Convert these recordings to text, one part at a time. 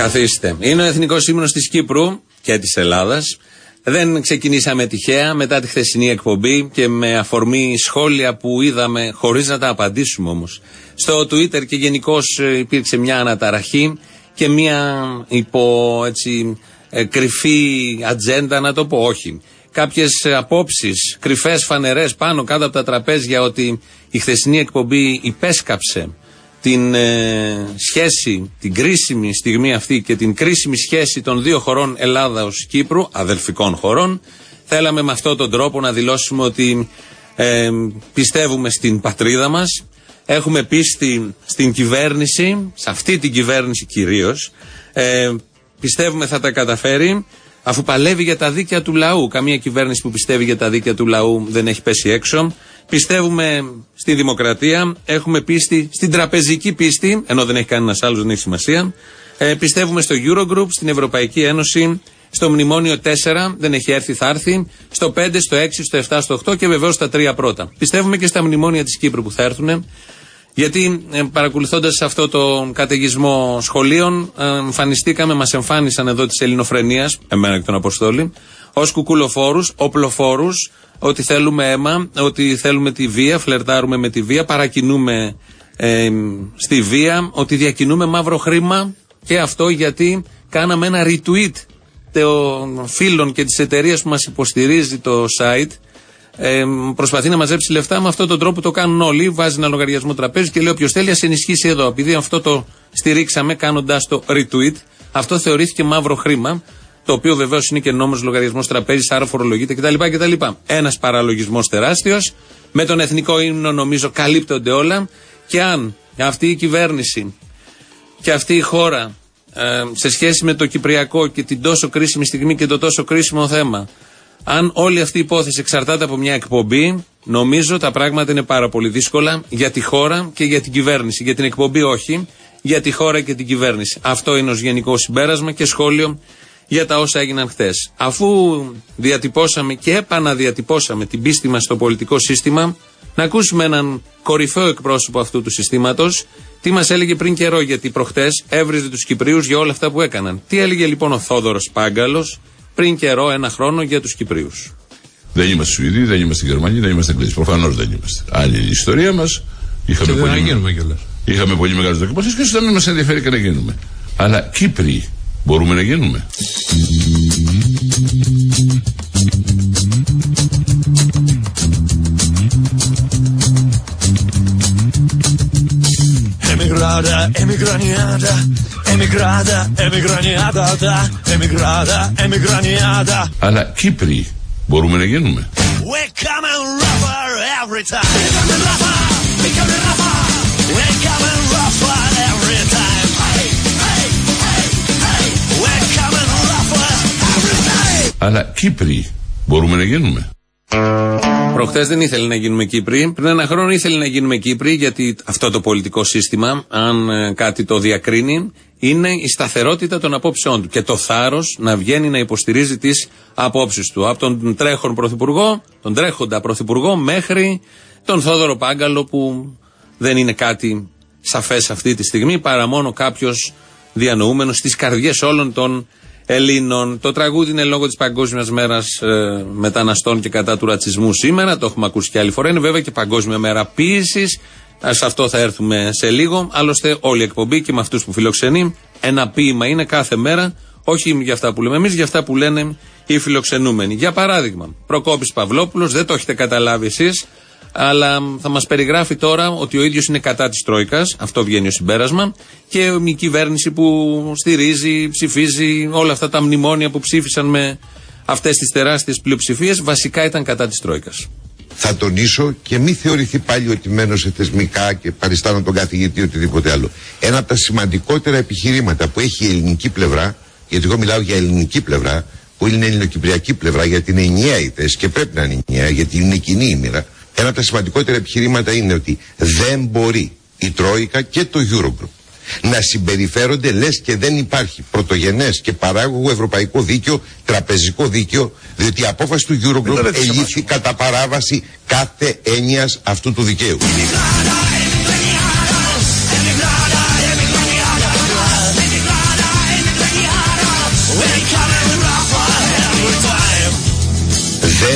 Καθίστε. Είναι ο εθνικός ύμνος της Κύπρου και της Ελλάδας. Δεν ξεκινήσαμε τυχαία μετά τη χθεσινή εκπομπή και με αφορμή σχόλια που είδαμε, χωρίς να τα απαντήσουμε όμως, στο Twitter, και γενικώς υπήρξε μια αναταραχή και μια κρυφή ατζέντα, να το πω, όχι. Κάποιες απόψεις, κρυφές φανερές πάνω κάτω από τα τραπέζια, ότι η χθεσινή εκπομπή υπέσκαψε την σχέση, την κρίσιμη στιγμή αυτή και την κρίσιμη σχέση των δύο χωρών Ελλάδας-Κύπρου, αδελφικών χωρών. Θέλαμε με αυτόν τον τρόπο να δηλώσουμε ότι πιστεύουμε στην πατρίδα μας, έχουμε πίστη στην κυβέρνηση, σε αυτή την κυβέρνηση κυρίως, πιστεύουμε θα τα καταφέρει, αφού παλεύει για τα δίκαια του λαού. Καμία κυβέρνηση που πιστεύει για τα δίκαια του λαού δεν έχει πέσει έξω. Πιστεύουμε στη δημοκρατία, έχουμε πίστη στην τραπεζική πίστη, ενώ δεν έχει κανένας άλλος, δεν έχει σημασία. Πιστεύουμε στο Eurogroup, στην Ευρωπαϊκή Ένωση, στο Μνημόνιο 4, δεν έχει έρθει, θα έρθει, στο 5, στο 6, στο 7, στο 8 και βεβαίως στα 3 πρώτα. Πιστεύουμε και στα μνημόνια της Κύπρου που θα έρθουν, γιατί παρακολουθώντας αυτό το καταιγισμό σχολείων, μας εμφάνισαν εδώ της ελληνοφρενείας, εμένα και τον Αποστόλη, ως κουκουλοφόρους, οπλοφόρους, ότι θέλουμε αίμα, ότι θέλουμε τη βία, φλερτάρουμε με τη βία, παρακινούμε στη βία, ότι διακινούμε μαύρο χρήμα, και αυτό γιατί κάναμε ένα retweet των φίλων και της εταιρείας που μας υποστηρίζει το site. Προσπαθεί να μαζέψει λεφτά, με αυτόν τον τρόπο το κάνουν όλοι. Βάζει ένα λογαριασμό τραπέζι και λέει: όποιος θέλει, ας ενισχύσει εδώ. Επειδή αυτό το στηρίξαμε κάνοντας το retweet, αυτό θεωρήθηκε μαύρο χρήμα, το οποίο βεβαίως είναι και νόμος λογαριασμός τραπέζης, άρα φορολογείται κτλ. Ένας παραλογισμός τεράστιος. Με τον εθνικό ύμνο νομίζω καλύπτονται όλα. Και αν αυτή η κυβέρνηση και αυτή η χώρα, σε σχέση με το Κυπριακό και την τόσο κρίσιμη στιγμή και το τόσο κρίσιμο θέμα, αν όλη αυτή η υπόθεση εξαρτάται από μια εκπομπή, νομίζω τα πράγματα είναι πάρα πολύ δύσκολα για τη χώρα και για την κυβέρνηση. Για την εκπομπή όχι, για τη χώρα και την κυβέρνηση. Αυτό είναι ως γενικό συμπέρασμα και σχόλιο για τα όσα έγιναν χθες. Αφού διατυπώσαμε και επαναδιατυπώσαμε την πίστη μας στο πολιτικό σύστημα, να ακούσουμε έναν κορυφαίο εκπρόσωπο αυτού του συστήματος, τι μας έλεγε πριν καιρό, γιατί προχτές έβριζε τους Κυπρίους για όλα αυτά που έκαναν. Τι έλεγε λοιπόν ο Θόδωρος Πάγκαλος πριν καιρό, ένα χρόνο, για τους Κυπρίους. Δεν είμαστε Σουηδοί, δεν είμαστε Γερμανοί, δεν είμαστε Αγγλοί. Προφανώς δεν είμαστε. Άλλη η ιστορία μας. Είχαμε πολύ μεγάλες δοκιμασίες και ίσως να μην μας ενδιαφέρει και να γίνουμε. Αλλά Κύπριοι μπορούμε να γίνουμε. Emigrada, emigraniada, emigrada, emigraniada, emigrada, emigraniada. Αλλά Κύπριοι μπορούμε να γίνουμε. We're coming rougher every time. We're coming rougher, we're coming rougher. We're coming rougher every time. Hey, hey, hey, hey. We're coming rougher every time. Αλλά Κύπριοι μπορούμε να γίνουμε. Προχθές δεν ήθελε να γίνουμε Κύπροι. Πριν ένα χρόνο ήθελε να γίνουμε Κύπροι, γιατί αυτό το πολιτικό σύστημα, αν κάτι το διακρίνει, είναι η σταθερότητα των απόψεών του και το θάρρος να βγαίνει να υποστηρίζει τις απόψεις του. Από τον τρέχον πρωθυπουργό, τον τρέχοντα πρωθυπουργό, μέχρι τον Θόδωρο Πάγκαλο, που δεν είναι κάτι σαφές αυτή τη στιγμή, παρά μόνο κάποιος διανοούμενος στις καρδιές όλων των Ελλήνων. Το τραγούδι είναι λόγω της Παγκόσμιας Μέρας Μεταναστών και κατά του ρατσισμού σήμερα. Το έχουμε ακούσει και άλλη φορά. Είναι βέβαια και Παγκόσμια Μέρα Ποίησης. Σε αυτό θα έρθουμε σε λίγο. Άλλωστε, όλη η εκπομπή και με αυτούς που φιλοξενεί, ένα ποίημα είναι κάθε μέρα. Όχι για αυτά που λέμε εμείς, για αυτά που λένε οι φιλοξενούμενοι. Για παράδειγμα, Προκόπης Παυλόπουλος, δεν το έχετε καταλάβει εσείς, αλλά θα μας περιγράφει τώρα ότι ο ίδιος είναι κατά της Τρόικας, αυτό βγαίνει ως συμπέρασμα, και η κυβέρνηση που στηρίζει, ψηφίζει όλα αυτά τα μνημόνια που ψήφισαν με αυτές τις τεράστιες πλειοψηφίες, βασικά ήταν κατά της Τρόικας. Θα τονίσω και μη θεωρηθεί πάλι ότι μένω σε θεσμικά και παριστάνω τον καθηγητή ή οτιδήποτε άλλο. Ένα από τα σημαντικότερα επιχειρήματα που έχει η ελληνική πλευρά, γιατί εγώ μιλάω για ελληνική πλευρά, που είναι ελληνοκυπριακή πλευρά, γιατί είναι ενιαία η θέση και πρέπει να είναι ενιαία, γιατί είναι κοινή η μοίρα. Ένα από τα σημαντικότερα επιχειρήματα είναι ότι δεν μπορεί η Τρόικα και το Eurogroup να συμπεριφέρονται λες και δεν υπάρχει πρωτογενές και παράγωγο ευρωπαϊκό δίκαιο, τραπεζικό δίκαιο, διότι η απόφαση του Eurogroup ελήφθη κατά παράβαση κάθε έννοιας αυτού του δικαίου.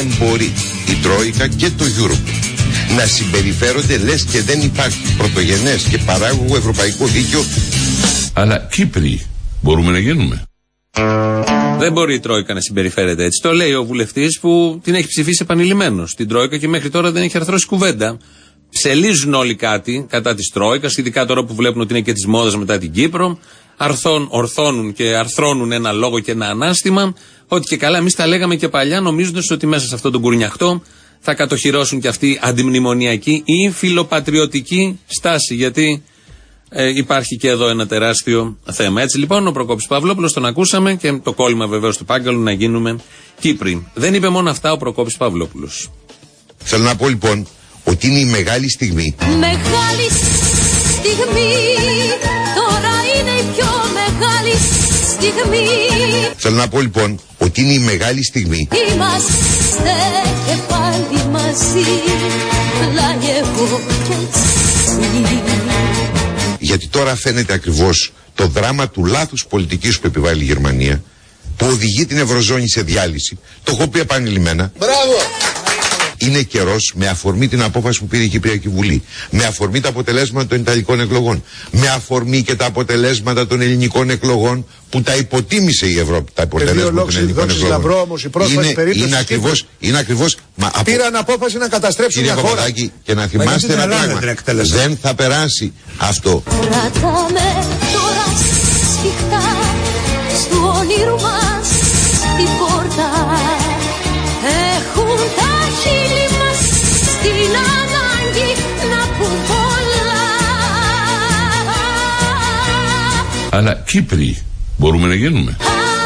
δεν μπορεί η Τρόικα και το Eurogroup να συμπεριφέρονται λες και δεν υπάρχει πρωτογενές και παράγωγο ευρωπαϊκό δίκαιο. Αλλά Κύπροι μπορούμε να γίνουμε. Δεν μπορεί η Τρόικα να συμπεριφέρεται έτσι. Το λέει ο βουλευτής που την έχει ψηφίσει επανειλημμένος την Τρόικα και μέχρι τώρα δεν έχει αρθρώσει κουβέντα. Ψελίζουν όλοι κάτι κατά της Τρόικας, ειδικά τώρα που βλέπουν ότι είναι και της μόδας μετά την Κύπρο. Ορθώνουν και αρθρώνουν ένα λόγο και ένα ανάστημα. Ότι και καλά, εμείς τα λέγαμε και παλιά, νομίζοντας ότι μέσα σε αυτόν τον κουρνιαχτό θα κατοχυρώσουν και αυτή αντιμνημονιακή ή φιλοπατριωτική στάση. Γιατί υπάρχει και εδώ ένα τεράστιο θέμα. Έτσι λοιπόν, ο Προκόπης Παυλόπουλος τον ακούσαμε και το κόλλημα βεβαίως του Πάγκαλου να γίνουμε Κύπροι. Δεν είπε μόνο αυτά ο Προκόπης Παυλόπουλος. Θέλω να πω λοιπόν ότι είναι η μεγάλη στιγμή. Μεγάλη στιγμή, τώρα είναι η πιο μεγάλη στιγμή. Θέλω να πω λοιπόν ότι είναι η μεγάλη στιγμή. Είμαστε και πάλι μαζί, πλάι εγώ και εσύ. Γιατί τώρα φαίνεται ακριβώς το δράμα του λάθους πολιτικής που επιβάλλει η Γερμανία, που οδηγεί την Ευρωζώνη σε διάλυση. Το έχω πει επανειλημμένα. Μπράβο! Είναι καιρός, με αφορμή την απόφαση που πήρε η Κυπριακή Βουλή, με αφορμή τα αποτελέσματα των Ιταλικών εκλογών, με αφορμή και τα αποτελέσματα των ελληνικών εκλογών που τα υποτίμησε η Ευρώπη. Τα αποτελέσματα των ελληνικών εκλογών. Λαμπρό, όμως, η πρόσφατη περίπτωση είναι ακριβώς. Πήραν απόφαση να καταστρέψουν μια χώρα. Και να θυμάστε ένα πράγμα. Δεν θα περάσει αυτό. Κρατάμε τώρα σφιχτά στου όνειρου μας την πόρτα. Έχουν τα χείλη μας στην ανάγκη να πουν πολλά. Αλλά Κύπροι μπορούμε να γίνουμε.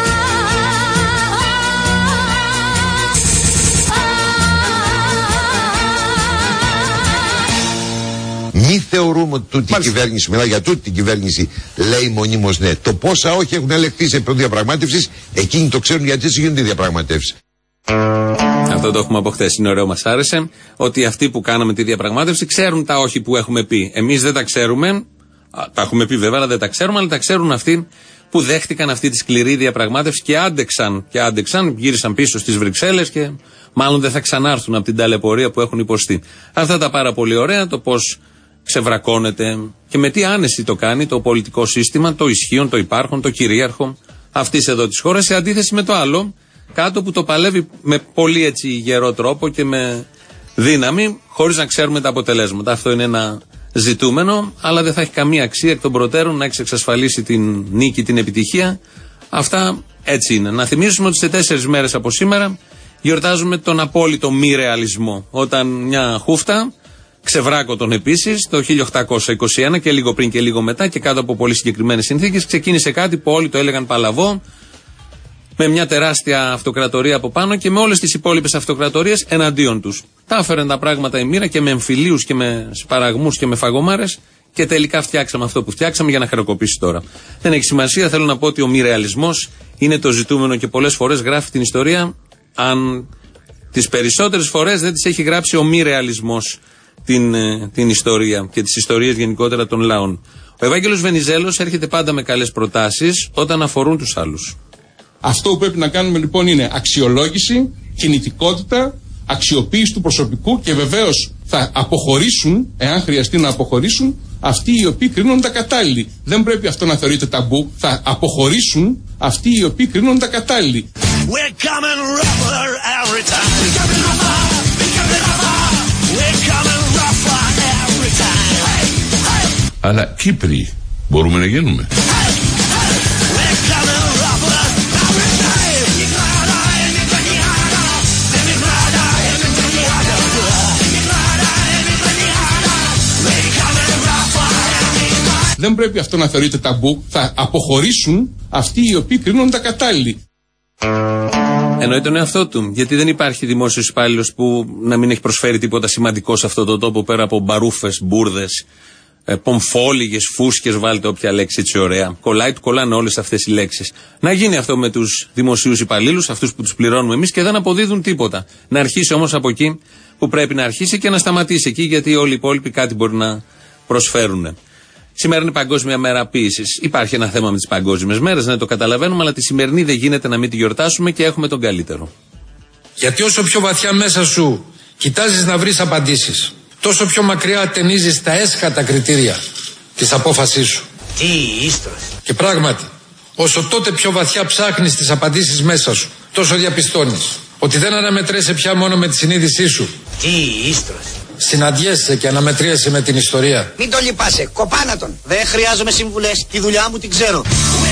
Μη θεωρούμε ότι τούτη η κυβέρνηση, μιλάω για τούτη την κυβέρνηση, λέει μονίμως ναι. Το πόσα όχι έχουν ελεγχθεί σε επίπεδο διαπραγμάτευσης, εκείνοι το ξέρουν γιατί έτσι γίνονται οι διαπραγματεύσεις. Αυτό το έχουμε από χθες. Είναι ωραίο, μας άρεσε. Ότι αυτοί που κάναμε τη διαπραγμάτευση ξέρουν τα όχι που έχουμε πει. Εμείς δεν τα ξέρουμε. Τα έχουμε πει βέβαια, αλλά δεν τα ξέρουμε. Αλλά τα ξέρουν αυτοί που δέχτηκαν αυτή τη σκληρή διαπραγμάτευση και άντεξαν, γύρισαν πίσω στις Βρυξέλλες και μάλλον δεν θα ξανάρθουν από την ταλαιπωρία που έχουν υποστεί. Αυτά τα πάρα πολύ ωραία, το πώς ξεβρακώνεται και με τι άνεση το κάνει το πολιτικό σύστημα, το ισχύον, το υπάρχον, το κυρίαρχο αυτής εδώ της χώρας, σε αντίθεση με το άλλο κάτω που το παλεύει με πολύ έτσι γερό τρόπο και με δύναμη, χωρίς να ξέρουμε τα αποτελέσματα. Αυτό είναι ένα ζητούμενο, αλλά δεν θα έχει καμία αξία εκ των προτέρων να έχεις εξασφαλίσει την νίκη, την επιτυχία. Αυτά έτσι είναι. Να θυμίσουμε ότι σε 4 μέρες από σήμερα γιορτάζουμε τον απόλυτο μη ρεαλισμό. Όταν μια χούφτα, ξεβράκωτον επίσης, το 1821 και λίγο πριν και λίγο μετά και κάτω από πολύ συγκεκριμένες συνθήκες, ξεκίνησε κάτι που όλοι το έλεγαν παλαβό, με μια τεράστια αυτοκρατορία από πάνω και με όλες τις υπόλοιπες αυτοκρατορίες εναντίον τους. Τα έφεραν τα πράγματα η μοίρα και με εμφυλίους και με σπαραγμούς και με φαγωμάρες και τελικά φτιάξαμε αυτό που φτιάξαμε για να χαροκοπήσει τώρα. Δεν έχει σημασία, θέλω να πω ότι ο μη ρεαλισμός είναι το ζητούμενο και πολλές φορές γράφει την ιστορία, αν τις περισσότερες φορές δεν τις έχει γράψει ο μη ρεαλισμός την ιστορία και τις ιστορίες γενικότερα των λαών. Ο Ευάγγελος Βενιζέλος έρχεται πάντα με καλές προτάσεις όταν αφορούν τους άλλους. Αυτό που πρέπει να κάνουμε λοιπόν είναι αξιολόγηση, κινητικότητα, αξιοποίηση του προσωπικού και βεβαίως θα αποχωρήσουν, εάν χρειαστεί να αποχωρήσουν, αυτοί οι οποίοι κρίνονται κατάλληλοι. Δεν πρέπει αυτό να θεωρείται ταμπού. Θα αποχωρήσουν αυτοί οι οποίοι κρίνονται κατάλληλοι. Αλλά Κύπροι μπορούμε να γίνουμε. Δεν πρέπει αυτό να θεωρείται ταμπού. Θα αποχωρήσουν αυτοί οι οποίοι κρίνονται κατάλληλοι. Εννοεί τον εαυτό του. Γιατί δεν υπάρχει δημόσιος υπάλληλος που να μην έχει προσφέρει τίποτα σημαντικό σε αυτόν τον τόπο πέρα από μπαρούφες, μπουρδες, πομφόλιγες, φούσκες, βάλτε όποια λέξη έτσι ωραία. Κολλάνε όλες αυτές οι λέξεις. Να γίνει αυτό με τους δημοσίους υπαλλήλους, αυτούς που τους πληρώνουμε εμείς και δεν αποδίδουν τίποτα. Να αρχίσει όμως από εκεί που πρέπει να αρχίσει και να σταματήσει εκεί, γιατί όλοι οι υπόλοιποι κάτι μπορεί να προσφέρουν. Σήμερα είναι Παγκόσμια Μέρα Ποίησης. Υπάρχει ένα θέμα με τις παγκόσμιες μέρες, δεν το καταλαβαίνουμε, αλλά τη σημερινή δεν γίνεται να μην τη γιορτάσουμε και έχουμε τον καλύτερο. Γιατί όσο πιο βαθιά μέσα σου κοιτάζεις να βρεις απαντήσεις, τόσο πιο μακριά ατενίζεις τα έσχατα κριτήρια της απόφασής σου. Τι ίστρος. Και πράγματι, όσο τότε πιο βαθιά ψάχνεις τις απαντήσεις μέσα σου, τόσο διαπιστώνεις ότι δεν αναμετρέσαι πια μόνο με τη συνείδησή σου. Τι ίστρος. Συναντιέσαι και αναμετριέσαι με την ιστορία. Μην το λυπάσαι, κοπάνα τον. Δεν χρειάζομαι συμβουλές, τη δουλειά μου την ξέρω.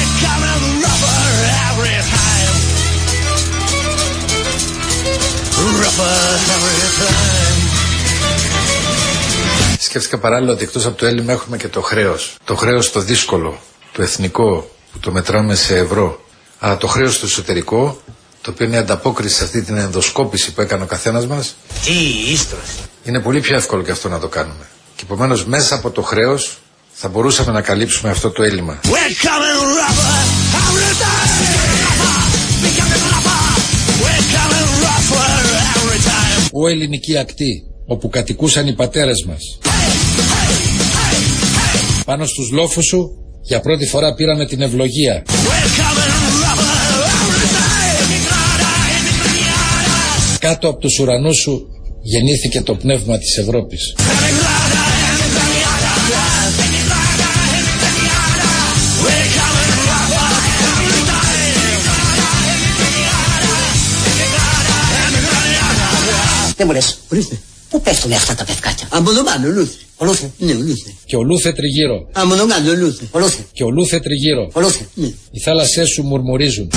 Σκέφτηκα παράλληλα ότι εκτός από το έλλειμμα έχουμε και το χρέος. Το χρέος το δύσκολο, το εθνικό, που το μετράμε σε ευρώ. Αλλά το χρέος το εσωτερικό, το οποίο είναι η ανταπόκριση σε αυτή την ενδοσκόπηση που έκανε ο καθένας μας. Τι ίστρος. Είναι πολύ πιο εύκολο και αυτό να το κάνουμε. Και επομένως μέσα από το χρέος θα μπορούσαμε να καλύψουμε αυτό το έλλειμμα. Ο ελληνική ακτή, όπου κατοικούσαν οι πατέρες μας. Πάνω στους λόφους σου για πρώτη φορά πήραμε την ευλογία. Κάτω από τους ουρανούς σου γεννήθηκε το πνεύμα της Ευρώπης. Δεν μου λες, ορίστε, πού πέφτουνε αυτά τα πευκάκια. Από εδώ πάνω, Λούθε. Ολούθε. Ναι, Λούθε. Και ο Λούθε τριγύρω. Από εδώ πάνω, Λούθε. Ολούθε. Και ο Λούθε τριγύρω. Ολούθε. Ναι. Οι θάλασσές σου μουρμουρίζουν.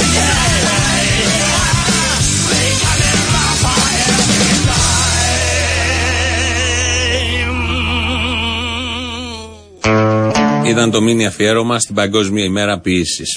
Ήταν το μίνι αφιέρωμα στην Παγκόσμια ημέρα ποίησης.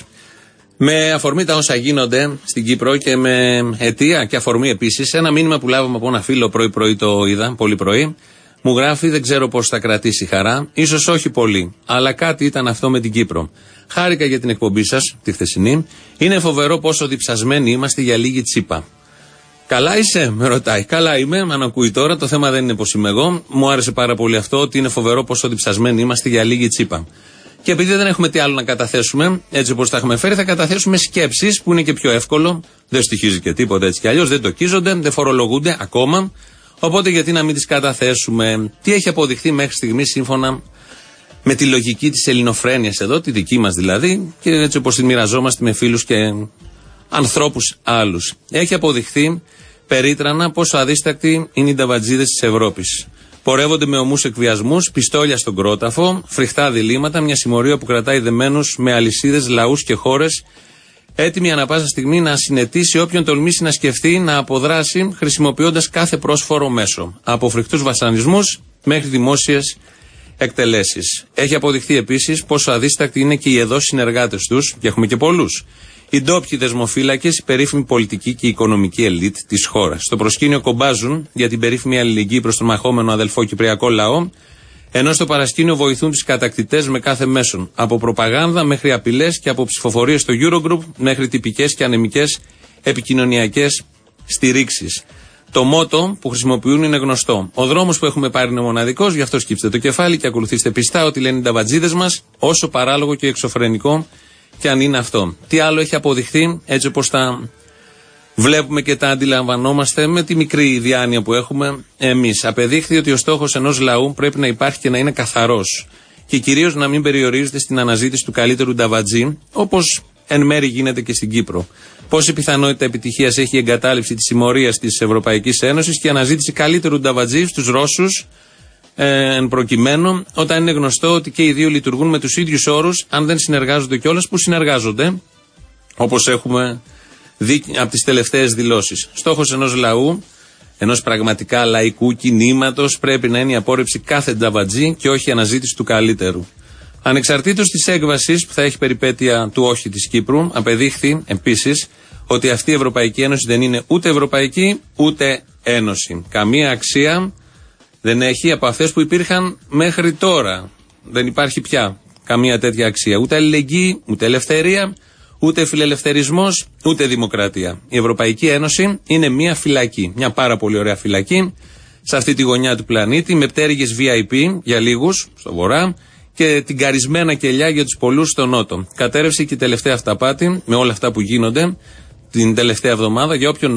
Με αφορμή τα όσα γίνονται στην Κύπρο και με αιτία και αφορμή επίσης, ένα μήνυμα που λάβαμε από ένα φίλο πρωί-πρωί, το είδα, πολύ πρωί, μου γράφει: δεν ξέρω πώς θα κρατήσει χαρά, ίσως όχι πολύ, αλλά κάτι ήταν αυτό με την Κύπρο. Χάρηκα για την εκπομπή σας, τη χθεσινή. Είναι φοβερό πόσο διψασμένοι είμαστε για λίγη τσίπα. Καλά είσαι, με ρωτάει. Καλά είμαι, αν ακούει τώρα. Το θέμα δεν είναι πως είμαι εγώ. Μου άρεσε πάρα πολύ αυτό, ότι είναι φοβερό πόσο διψασμένοι είμαστε για λίγη τσίπα. Και επειδή δεν έχουμε τι άλλο να καταθέσουμε, έτσι όπως τα έχουμε φέρει, θα καταθέσουμε σκέψεις που είναι και πιο εύκολο. Δεν στοιχίζει και τίποτα έτσι κι αλλιώς, δεν τοκίζονται, δεν φορολογούνται ακόμα. Οπότε γιατί να μην τις καταθέσουμε. Τι έχει αποδειχθεί μέχρι στιγμή σύμφωνα με τη λογική της ελληνοφρένειας εδώ, τη δική μας δηλαδή, και έτσι όπως τη μοιραζόμαστε με φίλους και ανθρώπους άλλους. Έχει αποδειχθεί περίτρανα πόσο αδίστακτοι είναι οι νταβατζίδες της Ευρώπης. Πορεύονται με ομούς εκβιασμούς, πιστόλια στον κρόταφο, φρικτά διλήμματα, μια συμμορία που κρατάει δεμένους με αλυσίδες λαούς και χώρες, έτοιμη ανά πάσα στιγμή να συνετίσει όποιον τολμήσει να σκεφτεί να αποδράσει, χρησιμοποιώντας κάθε πρόσφορο μέσο. Από φρικτούς βασανισμούς μέχρι δημόσιες εκτελέσεις. Έχει αποδειχθεί επίσης πόσο αδίστακτοι είναι και οι εδώ συνεργάτες τους, και έχουμε και πολλούς. Οι ντόπιοι δεσμοφύλακες, η περίφημη πολιτική και η οικονομική ελίτ της χώρας. Στο προσκήνιο κομπάζουν για την περίφημη αλληλεγγύη προς τον μαχόμενο αδελφό κυπριακό λαό, ενώ στο παρασκήνιο βοηθούν τους κατακτητές με κάθε μέσον. Από προπαγάνδα μέχρι απειλές και από ψηφοφορίες στο Eurogroup μέχρι τυπικές και ανεμικές επικοινωνιακές στηρίξεις. Το μότο που χρησιμοποιούν είναι γνωστό. Ο δρόμος που έχουμε πάρει είναι μοναδικός, γι' αυτό σκύψτε το κεφάλι και ακολουθήστε πιστά ό,τι λένε οι νταβατζίδες μας, όσο παράλογο και εξωφρενικό και αν είναι αυτό. Τι άλλο έχει αποδειχθεί, έτσι όπως τα βλέπουμε και τα αντιλαμβανόμαστε με τη μικρή διάνοια που έχουμε εμείς. Απεδείχθη ότι ο στόχος ενός λαού πρέπει να υπάρχει και να είναι καθαρός. Και κυρίως να μην περιορίζεται στην αναζήτηση του καλύτερου νταβατζή, όπως εν μέρει γίνεται και στην Κύπρο. Πόση πιθανότητα επιτυχίας έχει η εγκατάλειψη της συμμορίας της Ευρωπαϊκής Ένωσης και η αναζήτηση καλύτερου νταβατζή στους Ρώσους, εν προκειμένου, όταν είναι γνωστό ότι και οι δύο λειτουργούν με τους ίδιους όρους, αν δεν συνεργάζονται κιόλας, που συνεργάζονται, όπως έχουμε δει από τις τελευταίες δηλώσεις. Στόχος ενός λαού, ενός πραγματικά λαϊκού κινήματος, πρέπει να είναι η απόρριψη κάθε νταβατζή και όχι η αναζήτηση του καλύτερου. Ανεξαρτήτως της έκβασης που θα έχει περιπέτεια του όχι της Κύπρου, απεδείχθη επίσης ότι αυτή η Ευρωπαϊκή Ένωση δεν είναι ούτε Ευρωπαϊκή ούτε Ένωση. Καμία αξία δεν έχει από αυτές που υπήρχαν μέχρι τώρα. Δεν υπάρχει πια καμία τέτοια αξία. Ούτε αλληλεγγύη, ούτε ελευθερία, ούτε φιλελευθερισμός, ούτε δημοκρατία. Η Ευρωπαϊκή Ένωση είναι μια φυλακή. Μια πάρα πολύ ωραία φυλακή σε αυτή τη γωνιά του πλανήτη, με πτέρυγες VIP για λίγους στο βορρά και την καρισμένα κελιά για τους πολλούς στο νότο. Κατέρευσε και η τελευταία αυταπάτη με όλα αυτά που γίνονται την τελευταία εβδομάδα για όποιον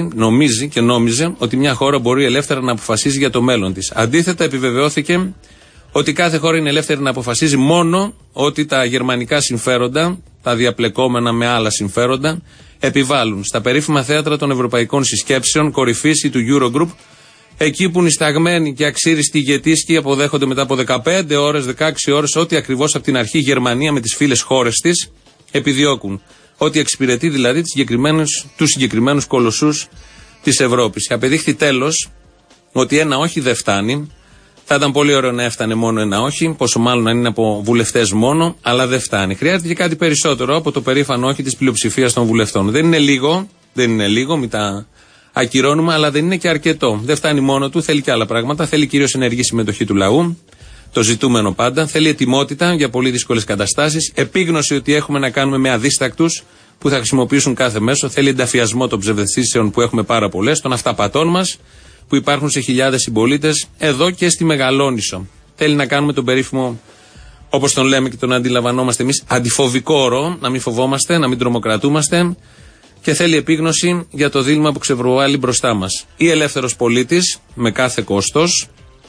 νόμιζε ότι μια χώρα μπορεί ελεύθερα να αποφασίζει για το μέλλον της. Αντίθετα, επιβεβαιώθηκε ότι κάθε χώρα είναι ελεύθερη να αποφασίζει μόνο ότι τα γερμανικά συμφέροντα, τα διαπλεκόμενα με άλλα συμφέροντα, επιβάλλουν στα περίφημα θέατρα των ευρωπαϊκών συσκέψεων, κορυφής ή του Eurogroup, εκεί που νησταγμένοι και αξίριστοι ηγετήσκοι αποδέχονται μετά από 15 ώρες, 16 ώρες, ό,τι ακριβώς από την αρχή η Γερμανία με τις φίλες χώρες της επιδιώκουν. Ό,τι εξυπηρετεί δηλαδή τους συγκεκριμένους κολοσσούς της Ευρώπης. Απεδείχθη τέλος ότι ένα όχι δεν φτάνει. Θα ήταν πολύ ωραίο να έφτανε μόνο ένα όχι, πόσο μάλλον αν είναι από βουλευτές μόνο, αλλά δεν φτάνει. Χρειάζεται και κάτι περισσότερο από το περήφανο όχι της πλειοψηφίας των βουλευτών. Δεν είναι λίγο, μην τα ακυρώνουμε, αλλά δεν είναι και αρκετό. Δεν φτάνει μόνο του, θέλει και άλλα πράγματα. Θέλει κυρίως ενεργή συμμετοχή του λαού, το ζητούμενο πάντα. Θέλει ετοιμότητα για πολύ δύσκολες καταστάσεις. Επίγνωση ότι έχουμε να κάνουμε με αδίστακτους που θα χρησιμοποιήσουν κάθε μέσο. Θέλει ενταφιασμό των ψευδαισθήσεων που έχουμε πάρα πολλές, των αυταπατών μας που υπάρχουν σε χιλιάδες συμπολίτες εδώ και στη Μεγαλόνισσο. Θέλει να κάνουμε τον περίφημο, όπως τον λέμε και τον αντιλαμβανόμαστε εμείς, αντιφοβικό όρο, να μην φοβόμαστε, να μην τρομοκρατούμαστε, και θέλει επίγνωση για το δίλημμα που ξεβρουβάλλει μπροστά μας. Ή ελεύθερος πολίτης με κάθε κόστος,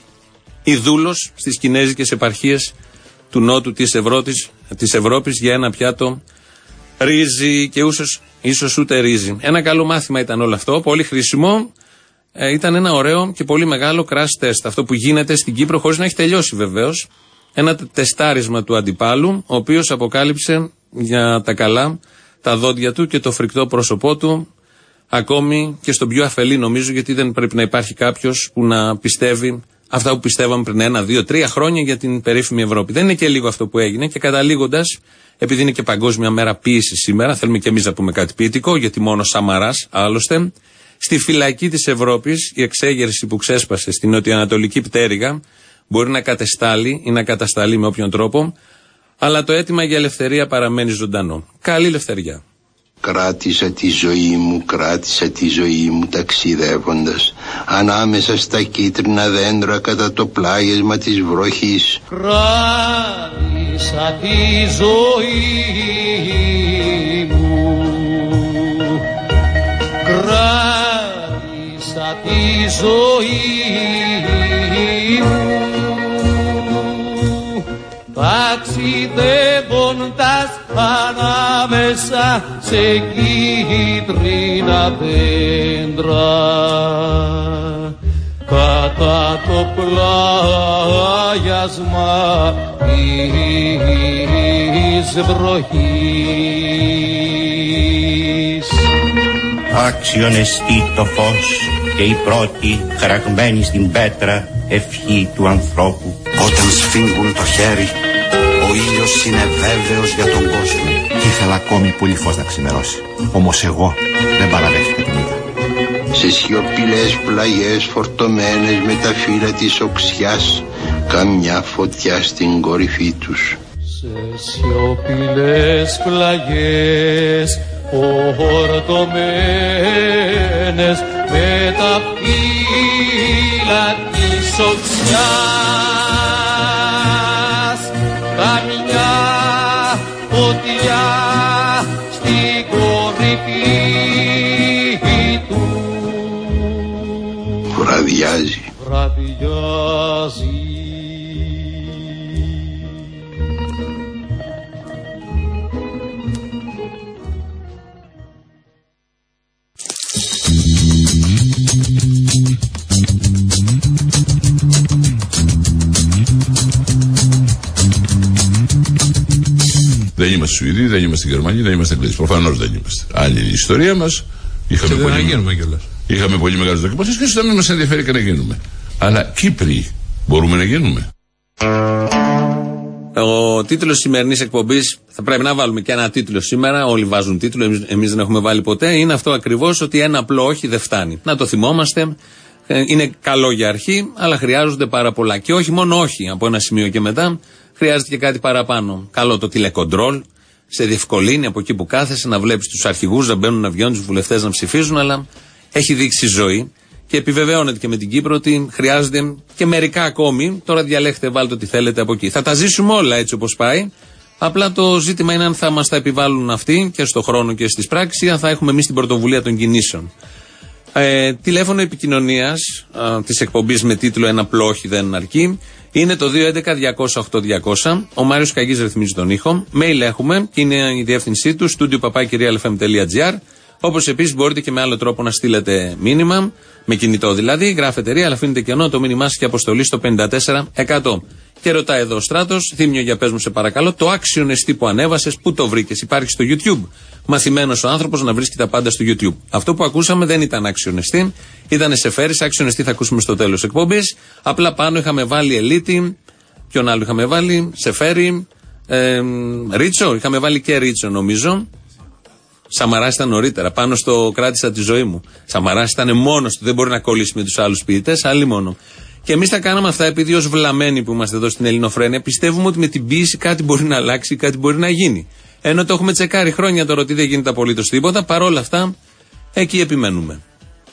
ή δούλος στις κινέζικες επαρχίες του Νότου της Ευρώπης για ένα πιάτο ρύζι και ίσως ούτε ρύζι. Ένα καλό μάθημα ήταν όλο αυτό, πολύ χρήσιμο. Ήταν ένα ωραίο και πολύ μεγάλο crash test. Αυτό που γίνεται στην Κύπρο, χωρίς να έχει τελειώσει βεβαίως. Ένα τεστάρισμα του αντιπάλου, ο οποίος αποκάλυψε για τα καλά τα δόντια του και το φρικτό πρόσωπό του, ακόμη και στον πιο αφελή νομίζω, γιατί δεν πρέπει να υπάρχει κάποιος που να πιστεύει αυτά που πιστεύαμε πριν 1, 2, 3 χρόνια για την περίφημη Ευρώπη. Δεν είναι και λίγο αυτό που έγινε, και καταλήγοντας, επειδή είναι και Παγκόσμια Μέρα Ποίησης σήμερα, θέλουμε και εμείς να πούμε κάτι ποιητικό, γιατί μόνο Σαμαράς άλλωστε. Στη φυλακή της Ευρώπης, η εξέγερση που ξέσπασε στην νοτιοανατολική πτέρυγα μπορεί να κατεστάλει ή να κατασταλεί με όποιον τρόπο, αλλά το αίτημα για ελευθερία παραμένει ζωντανό. Καλή ελευθεριά. Κράτησα τη ζωή μου ταξιδεύοντας ανάμεσα στα κίτρινα δέντρα κατά το πλάγισμα της βροχής. Κράτησα τη ζωή μου, κράτησα τη ζωή μου, ταξιδεύοντας ανάμεσα σε κίτρινα δέντρα κατά το πλάγιασμα της βροχής. Άξιον εστί το φως και η πρώτη χαραγμένη στην πέτρα ευχή του ανθρώπου. Όταν σφίγγουν το χέρι, ο ήλιος είναι βέβαιος για τον κόσμο. Ήθελα ακόμη πολύ φως να ξημερώσει, όμως εγώ δεν παραδέχτηκα την είδα. Σε σιωπηλές πλαγιές φορτωμένες με τα φύλλα της οξιάς, καμιά φωτιά στην κορυφή τους. Σε σιωπηλές πλαγιές φορτωμένες με τα φύλλα της οξιάς, καμιά φωτιά στην κορυφή του. Βραδιάζει. Δεν είμαστε Σουηδοί, δεν είμαστε Γερμανοί, δεν είμαστε Αγγλίδες. Προφανώς δεν είμαστε. Άλλη η ιστορία μας. Είχαμε πολύ μεγάλες δοκιμασίες και ίσως να μην μας ενδιαφέρει και να γίνουμε. Αλλά Κύπροι μπορούμε να γίνουμε. Ο τίτλος της σημερινής εκπομπής, θα πρέπει να βάλουμε και ένα τίτλο σήμερα. Όλοι βάζουν τίτλο, εμείς δεν έχουμε βάλει ποτέ. Είναι αυτό ακριβώς, ότι ένα απλό όχι δεν φτάνει. Να το θυμόμαστε. Είναι καλό για αρχή, αλλά χρειάζονται πάρα πολλά. Και όχι μόνο όχι, από ένα σημείο και μετά χρειάζεται και κάτι παραπάνω. Καλό το τηλεκοντρόλ, σε διευκολύνει από εκεί που κάθεσαι να βλέπεις τους αρχηγούς να μπαίνουν, να βγαίνουν, τους βουλευτές να ψηφίζουν, αλλά έχει δείξει ζωή και επιβεβαιώνεται και με την Κύπρο ότι χρειάζεται και μερικά ακόμη. Τώρα διαλέξτε, βάλτε ό,τι θέλετε από εκεί. Θα τα ζήσουμε όλα έτσι όπως πάει. Απλά το ζήτημα είναι αν θα μας τα επιβάλλουν αυτοί και στο χρόνο και στις πράξεις, ή αν θα έχουμε εμείς την πρωτοβουλία των κινήσεων. Τηλέφωνο επικοινωνίας της εκπομπής με τίτλο «Ένα πλόχι δεν αρκεί» είναι το 211-200-8200. Ο Μάριος Καγής ρυθμίζει τον ήχο. Mail έχουμε και είναι η διεύθυνσή του studio@realfm.gr. Όπως επίσης μπορείτε και με άλλο τρόπο να στείλετε μήνυμα, με κινητό δηλαδή. Γράφετε ρία, αλλά αφήνετε κενό το μήνυμά σας και αποστολή στο 54%. Και ρωτάει εδώ ο Στράτος, Θήμιο, για πες μου σε παρακαλώ, το άξιον εστί που ανέβασες, πού το βρήκες? Υπάρχει στο YouTube. Μαθημένος ο άνθρωπος να βρίσκει τα πάντα στο YouTube. Αυτό που ακούσαμε δεν ήταν άξιον εστί, ήταν Σεφέρης. Άξιον εστί θα ακούσουμε στο τέλος εκπομπής. Απλά πάνω είχαμε βάλει Ελίτη, ποιον άλλο είχαμε βάλει, Σεφέρη, Ρίτσο, είχαμε βάλει και Ρίτσο νομίζω. Σαμαράς ήταν νωρίτερα, πάνω στο κράτησα τη ζωή μου. Σαμαράς ήταν μόνος του, δεν μπορεί να κολλήσει με τους άλλους ποιητές, άλλοι μόνο. Και εμείς τα κάναμε αυτά επειδή ως βλαμμένοι που είμαστε εδώ στην Ελληνοφρένεια πιστεύουμε ότι με την ποίηση κάτι μπορεί να αλλάξει, κάτι μπορεί να γίνει. Ενώ το έχουμε τσεκάρει χρόνια τώρα ότι δεν γίνεται απολύτως τίποτα, παρόλα αυτά εκεί επιμένουμε.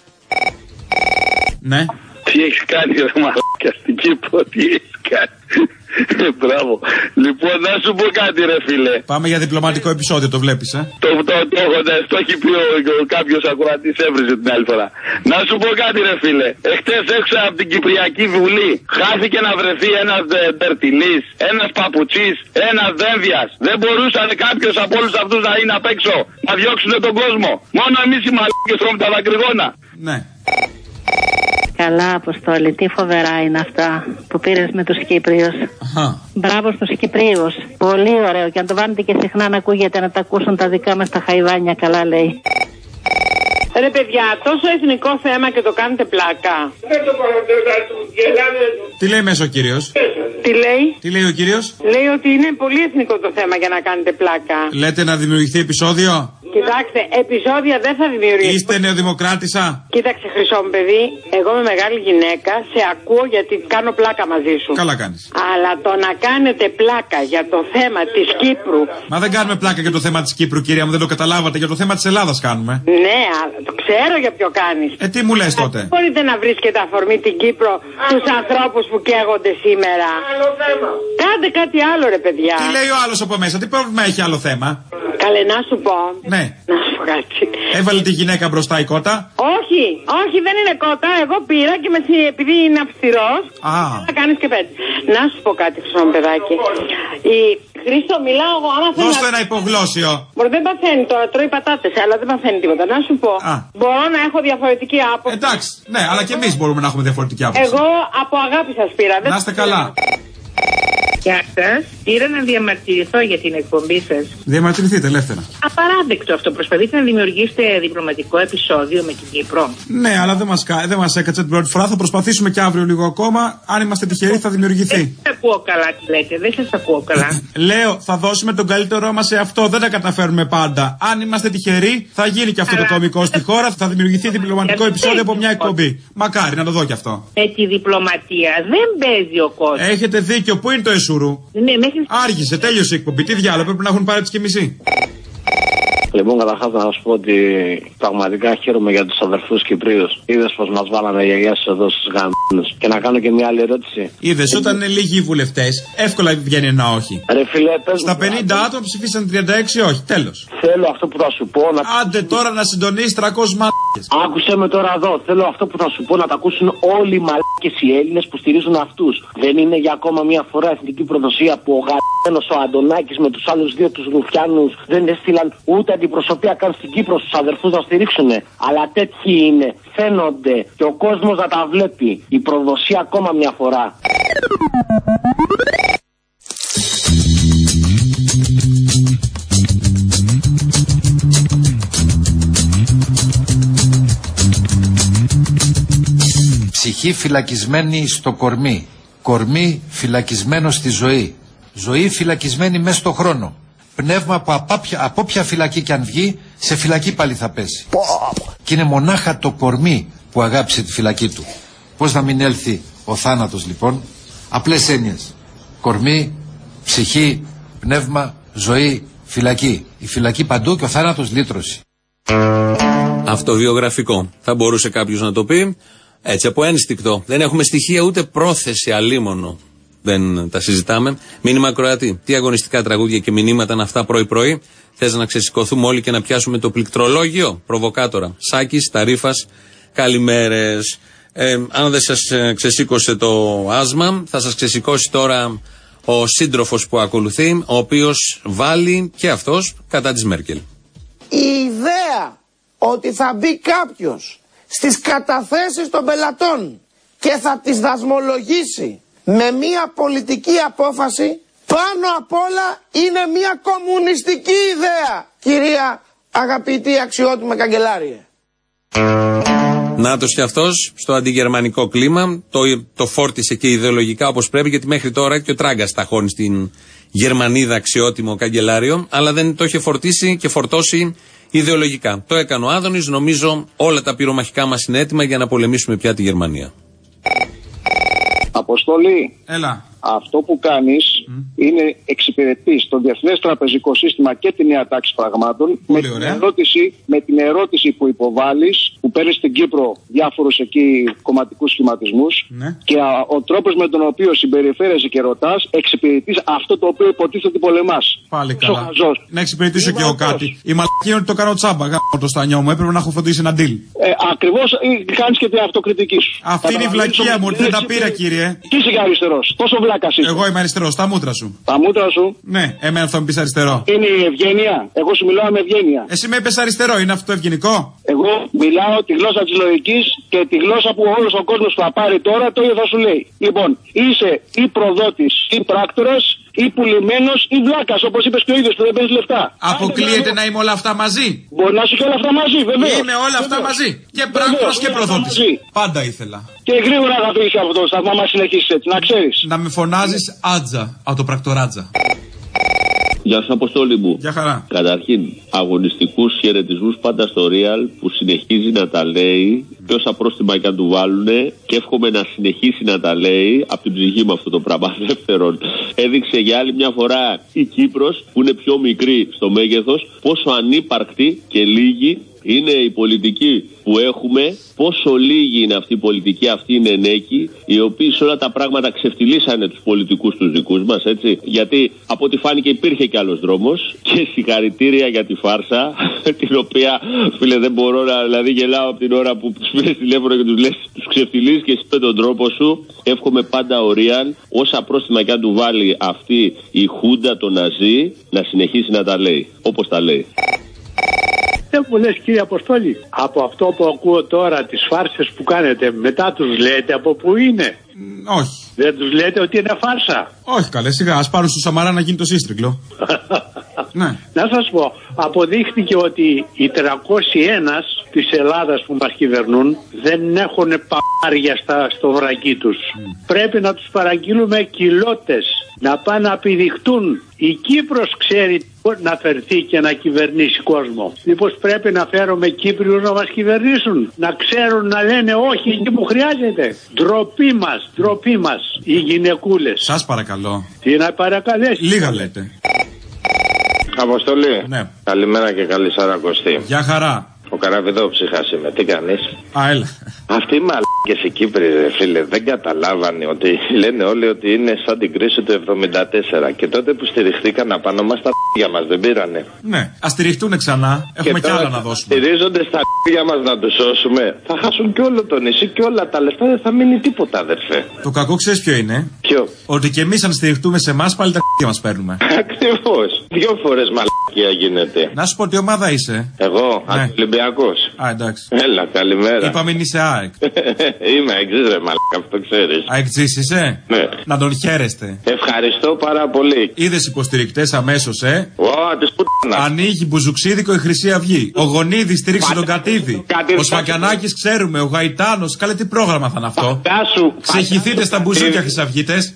Ναι. Τι έχεις κάνει ρε μαλάκα στην Κύπρο, τι έχεις κάνει? Μπράβο. Λοιπόν, να σου πω κάτι ρε φίλε. Πάμε για διπλωματικό επεισόδιο, το βλέπεις, Το έχει πει κάποιος ακροατής, έβριζε την άλλη φορά. Να σου πω κάτι ρε φίλε. Εχθές έξω από την Κυπριακή Βουλή χάθηκε να βρεθεί ένας Μπερτιλής, ένας Παπουτσής, ένας Δένδιας. Δεν μπορούσαν κάποιος από όλους αυτούς να είναι απ' έξω να διώξουν τον κόσμο. Μόνο εμείς οι μαλάκες τρώμε τα δακρυγόνα. Ναι. Καλά, Αποστόλη, τι φοβερά είναι αυτά που πήρες με τους Κύπριους. Μπράβο στους Κυπρίους. Πολύ ωραίο. Και αν το βάλετε και συχνά να ακούγεται, να τα ακούσουν τα δικά μας τα χαϊβάνια, καλά λέει. Ρε παιδιά, τόσο εθνικό θέμα και το κάνετε πλάκα. Δεν το Τι λέει μέσα ο κύριος? Τι λέει? Τι λέει ο κύριος? Λέει ότι είναι πολύ εθνικό το θέμα για να κάνετε πλάκα. Λέτε να δημιουργηθεί επεισόδιο? Κοιτάξτε, επεισόδια δεν θα δημιουργήσει. Είστε νεοδημοκράτησα? Κοίταξε, χρυσό μου παιδί, εγώ είμαι μεγάλη γυναίκα, σε ακούω γιατί κάνω πλάκα μαζί σου. Καλά κάνεις. Αλλά το να κάνετε πλάκα για το θέμα της Κύπρου. Μα δεν κάνουμε πλάκα για το θέμα της Κύπρου, κυρία μου, δεν το καταλάβατε. Για το θέμα της Ελλάδας κάνουμε. Ναι, το ξέρω για ποιο κάνεις. Τι μου λες τότε? Μπορείτε να βρίσκετε αφορμή την Κύπρο στους ανθρώπους που καίγονται σήμερα. Άλλο θέμα. Κάντε κάτι άλλο, ρε παιδιά. Τι λέει ο άλλος από μέσα, τι πρόβλημα έχει άλλο θέμα? Καλέ, να σου πω. Ναι. Να σου πω κάτι. Έβαλε τη γυναίκα μπροστά η κότα. Όχι, όχι, δεν είναι κότα. Εγώ πήρα και επειδή είναι αυστηρός. Θα κάνεις και πέτει. Να σου πω κάτι, χρυσό μου παιδάκι. Χρήστο, μιλάω εγώ. Δώστε ένα υπογλώσσιο. Δεν παθαίνει τώρα, τρώει πατάτες, αλλά δεν παθαίνει τίποτα. Να σου πω. Μπορώ να έχω διαφορετική άποψη. Εντάξει, ναι, αλλά και εμείς μπορούμε να έχουμε διαφορετική άποψη. Εγώ από αγάπη σας πήρα. Να είστε καλά. Γεια σας. Πήρα να διαμαρτυρηθώ για την εκπομπή σας. Διαμαρτυρηθείτε ελεύθερα. Απαράδεκτο αυτό. Προσπαθείτε να δημιουργήσετε διπλωματικό επεισόδιο με την Κύπρο. Ναι, αλλά δεν μας έκατσε την πρώτη φορά. Θα προσπαθήσουμε και αύριο λίγο ακόμα. Αν είμαστε τυχεροί, θα δημιουργηθεί. Δεν σας ακούω καλά, τι λέτε. Δεν σας ακούω καλά. Λέω, θα δώσουμε τον καλύτερό μας σε αυτό. Δεν τα καταφέρουμε πάντα. Αν είμαστε τυχεροί, θα γίνει και αυτό το κωμικό στη χώρα. Θα δημιουργηθεί διπλωματικό επεισόδιο από μια εκπομπή. Μακάρι να το δω κι αυτό. Με τη διπλωματία δεν παίζει ο κόσμος. Έχετε δίκιο. Πού είναι το Εσουρού? Ναι, άργησε, τέλειωσε η εκπομπή. Τι διάλογο, πρέπει να έχουν πάρει τις και μισή. Λοιπόν, καταρχάς να σας πω ότι πραγματικά χαίρομαι για τους αδερφούς Κυπρίους. Είδες πως μας βάλανε οι γιαγιάς εδώ στους γαμπίνους. Και να κάνω και μια άλλη ερώτηση. Είδες, όταν είναι λίγοι οι βουλευτές, εύκολα βγαίνει ένα όχι. Ρε φίλε, πες στα 50 άτομα ψηφίσαν 36 όχι. Τέλος. Θέλω αυτό που θα σου πω να. Άντε τώρα να συντονίσεις 300 μαλάκες. Άκουσε με τώρα εδώ. Θέλω αυτό που θα σου πω να τα ακούσουν όλοι οι μαλάκες οι Έλληνες που στηρίζουν αυτούς. Δεν είναι για ακόμα μια φορά εθνική προδοσία που ο γαμπίνος ο Αντωνάκης με τους άλλους δύο τους ρουφιάνους δεν έστειλαν ούτε αντιπροσωπεία καν στην Κύπρο στους αδερφούς να στηρίξουνε. Αλλά τέτοιοι είναι. Φαίνονται και ο κόσμος να τα βλέπει. Η προδοσία ακόμα μια φορά. Ψυχή φυλακισμένη στο κορμί. Κορμί φυλακισμένο στη ζωή. Ζωή φυλακισμένη μέσα στο χρόνο. Πνεύμα που από όποια φυλακή κι αν βγει, σε φυλακή πάλι θα πέσει. Και είναι μονάχα το κορμί που αγάπησε τη φυλακή του. Πώς να μην έλθει ο θάνατος λοιπόν? Απλές έννοιες. Κορμί, ψυχή, πνεύμα, ζωή, φυλακή. Η φυλακή παντού και ο θάνατος λύτρωση. Αυτοβιογραφικό. Θα μπορούσε κάποιος να το πει έτσι από ένστικτο. Δεν έχουμε στοιχεία ούτε πρόθεση αλίμονο. Δεν τα συζητάμε. Μήνυμα Κροατή. Τι αγωνιστικά τραγούδια και μηνύματα είναι αυτά πρωί-πρωί. Θες να ξεσηκωθούμε όλοι και να πιάσουμε το πληκτρολόγιο? Προβοκάτορα. Σάκης, Ταρίφας, καλημέρες. Αν δεν σας ξεσήκωσε το άσμα, θα σας ξεσηκώσει τώρα ο σύντροφος που ακολουθεί, ο οποίος βάλει και αυτός κατά της Μέρκελ. Η ιδέα ότι θα μπει κάποιος στις καταθέσεις των πελατών και θα τις δασμολογήσει με μια πολιτική απόφαση, πάνω απ' όλα είναι μια κομμουνιστική ιδέα, κυρία αγαπητή αξιότιμη καγκελάριε. Νάτος και αυτός στο αντιγερμανικό κλίμα, το φόρτισε και ιδεολογικά όπως πρέπει, γιατί μέχρι τώρα και ο Τράγκας ταχώνει στην Γερμανίδα αξιότιμο καγκελάριο, αλλά δεν το είχε φορτίσει και φορτώσει ιδεολογικά. Το έκανε ο Άδωνης, νομίζω όλα τα πυρομαχικά μας είναι έτοιμα για να πολεμήσουμε πια τη Γερμανία. Αποστολή. Έλα. Αυτό που κάνεις είναι εξυπηρετείς το διεθνές τραπεζικό σύστημα και τη νέα τάξη πραγμάτων με την ερώτηση που υποβάλλεις, που παίρνεις στην Κύπρο διάφορους εκεί κομματικούς σχηματισμούς και ο τρόπος με τον οποίο συμπεριφέρεσαι και ρωτάς, εξυπηρετείς αυτό το οποίο υποτίθεται ότι πολεμάς. Πάλι καλά. Να εξυπηρετήσω και εγώ κάτι. Η μαλακία είναι ότι το κάνω τσάμπα. Γάμω το στανιό μου. Έπρεπε να έχω φροντίσει ένα deal. Ακριβώς, κάνεις και την αυτοκριτική σου. Αυτή είναι η βλακεία μου, ότι δεν τα πήρα, κύριε. Τι είσαι αριστερός? Πόσο βλάκας είσαι? Εγώ είμαι αριστερός, τα μούτρα σου. Τα μούτρα σου? Ναι, εμένα θα μου πεις αριστερό. Είναι η ευγένεια. Εγώ σου μιλάω με ευγένεια. Εσύ με είπες αριστερό, είναι αυτό ευγενικό? Εγώ μιλάω τη γλώσσα της λογικής και τη γλώσσα που όλος ο κόσμος θα πάρει τώρα, το ίδιο θα σου λέει. Λοιπόν, είσαι ή προδότης ή πράκτορας ή πουλημένος ή βλάκας, όπως είπες και ο ίδιος που δεν παίρνεις λεφτά. Αποκλείεται να είμαι όλα αυτά μαζί? Μπορεί να είσαι και όλα αυτά μαζί, βέβαια. Είμαι όλα αυτά μαζί. Και πράκτορας και προδότης. Πάντα ήθελα. Και γρήγορα θα το είσαι αυτό, θα μας συνεχίσεις έτσι, να ξέρεις. Να με φωνάζεις Άτζα, από το πρακτοράτζα. Γεια σας, Αποστόλη μου. Γεια χαρά. Καταρχήν, αγωνιστικούς χαιρετισμούς πάντα στο Real που συνεχίζει να τα λέει και όσα πρόστιμα και αν του βάλουνε, και εύχομαι να συνεχίσει να τα λέει από την ψυχή μου αυτό το πράγμα. Δεύτερον, έδειξε για άλλη μια φορά η Κύπρος, που είναι πιο μικρή στο μέγεθος, πόσο ανύπαρκτη και λίγη είναι η πολιτική που έχουμε, πόσο λίγη είναι αυτή η πολιτική, αυτή είναι ενέκη, οι οποίοι σε όλα τα πράγματα ξεφτυλίσανε τους πολιτικούς τους δικούς μας, έτσι. Γιατί από ό,τι φάνηκε υπήρχε κι άλλος δρόμος, και συγχαρητήρια για τη φάρσα, την οποία, φίλε, δεν μπορώ να, δηλαδή γελάω από την ώρα που τους πήρες τηλέφωνο και τους λες, τους ξεφτυλίσεις και εσύ με τον τρόπο σου. Εύχομαι πάντα ο Ρίαν, όσα πρόστιμα κι αν του βάλει αυτή η χούντα το Ναζί, να συνεχίσει να τα λέει, όπως τα λέει. Δεν μου λες, κύριε Αποστόλη, από αυτό που ακούω τώρα, τις φάρσες που κάνετε, μετά τους λέτε από πού είναι? Όχι. Δεν τους λέτε ότι είναι φάρσα? Όχι καλέ, σιγά, ας πάρουν στο Σαμαρά να γίνει το σύστρικλο. Ναι. Να σας πω, αποδείχθηκε ότι οι 301 της Ελλάδας που μας κυβερνούν δεν έχουν παπάρια στο βρακί τους. Πρέπει να τους παραγγείλουμε κιλότες, να πάνε να πηδηχτούν. Η Κύπρος ξέρει να φερθεί και να κυβερνήσει κόσμο. Μήπως πρέπει να φέρουμε Κύπριους να μας κυβερνήσουν, να ξέρουν να λένε όχι εκεί που χρειάζεται? Ντροπή μας, οι γυναικούλες. Σας παρακαλώ. Τι να παρακαλέσει? Λίγα λέτε. Αποστολή. Ναι. Καλημέρα και καλή Σαρακοστή. Γεια χαρά. Ο Καραβιδόψυχας είμαι. Τι κάνεις? Α, έλα. Αυτοί οι μαλάκες οι Κύπροι, ρε φίλε, δεν καταλάβανε ότι λένε όλοι ότι είναι σαν την κρίση του 74. Και τότε που στηριχθήκαν απάνω μας, τα για μας δεν πήρανε. Ναι, ας στηριχτούν ξανά. Έχουμε κι άλλα να δώσουμε. Στηρίζονται στα για μας να τους σώσουμε. Θα χάσουν κι όλο το νησί και όλα τα λεφτά, δεν θα μείνει τίποτα, αδερφέ. Το κακό ξέρεις ποιο είναι? Ποιο? Ότι κι εμείς αν στηριχτούμε σε εμάς, πάλι τα μας παίρνουμε. Ακριβώς. 2 φορές μαλακία γίνεται. Να σου πω τι ομάδα είσαι. Εγώ, ναι. Ολυμπιακός. Α, εντάξει. Έλα, καλημέρα. Είπαμε είσαι ΑΕΚ. Είμαι εξής ρε μαλάκα, αυτό ξέρεις. ΑΕΚ είσαι? Ναι. Να τον χαίρεστε. Ευχαριστώ πάρα πολύ. Είδες υποστηρικτές αμέσως, Τις πουτάνας. Ανοίγει μπουζουξίδικο η Χρυσή Αυγή. Ο Γονίδης στήριξε τον Κατίδη. Ο Σφακιανάκης ξέρουμε. Ο Γαϊτάνος. Καλέ, τι πρόγραμμα θα είναι αυτό? Ξεχυθείτε στα μπουζούκια, χρυσαυγίτες.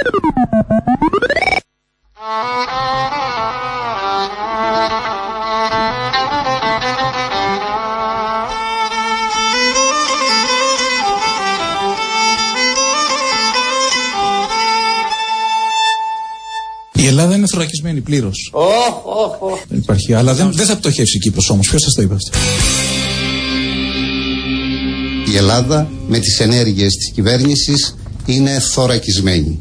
Η Ελλάδα είναι θωρακισμένη πλήρως. Δεν υπάρχει. Αλλά δεν θα πτωχεύσει η Κύπρος όμως. Ποιος σας το είπε αυτό? Η Ελλάδα με τις ενέργειες της κυβέρνησης είναι θωρακισμένοι.